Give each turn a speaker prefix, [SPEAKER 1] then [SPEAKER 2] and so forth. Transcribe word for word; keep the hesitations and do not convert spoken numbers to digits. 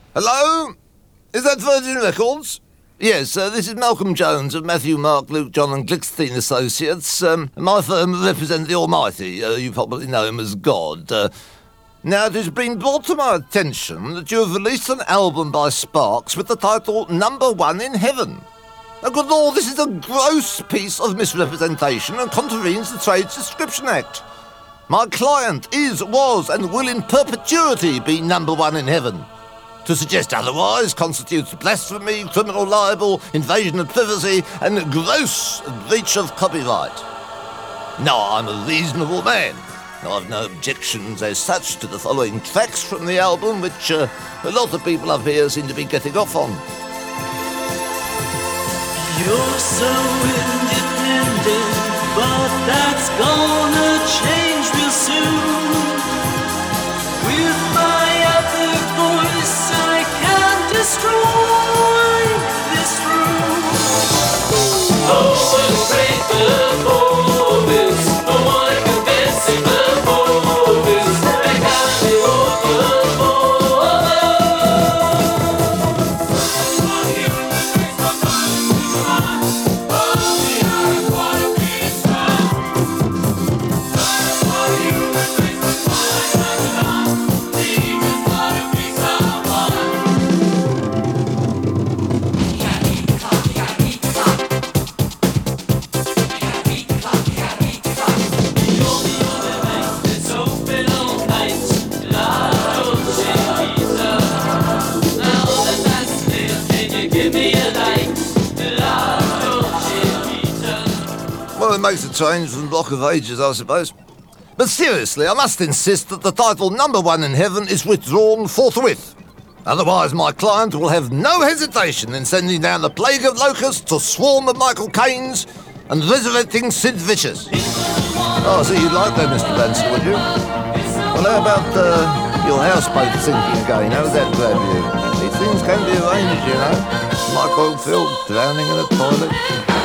[SPEAKER 1] Hello? Is that Virgin Records? Yes, uh, this is Malcolm Jones of Matthew, Mark, Luke, John and Glickstein Associates. Um, my firm represents the Almighty. Uh, you probably know him as God. Uh, now, it has been brought to my attention that you have released an album by Sparks with the title Number One in Heaven. Now, good Lord, this is a gross piece of misrepresentation and contravenes the Trade Description Act. My client is, was and will in perpetuity be number one in heaven. To suggest otherwise constitutes blasphemy, criminal libel, invasion of privacy, and gross breach of copyright. Now, I'm a reasonable man. Now, I've no objections as such to the following tracks from the album, which uh, a lot of people up here seem to be getting off on.
[SPEAKER 2] You're so independent, but that's gonna change real soon. With my epic voice, I can destroy this room. Oh, and break the borders. No one can dance in the borders. They got me overboard.
[SPEAKER 1] Well, it makes a change from Block of Ages, I suppose. But seriously, I must insist that the title Number One in Heaven is withdrawn forthwith. Otherwise, my client will have no hesitation in sending down a plague of locusts, a swarm of Michael Caines, and resurrecting Sid Vicious. Oh, so you'd like that, Mister Benson, would you? Well, how about uh, your houseboat sinking again? How would that grab you? These things can be arranged, you know. Like Oldfield drowning in a toilet.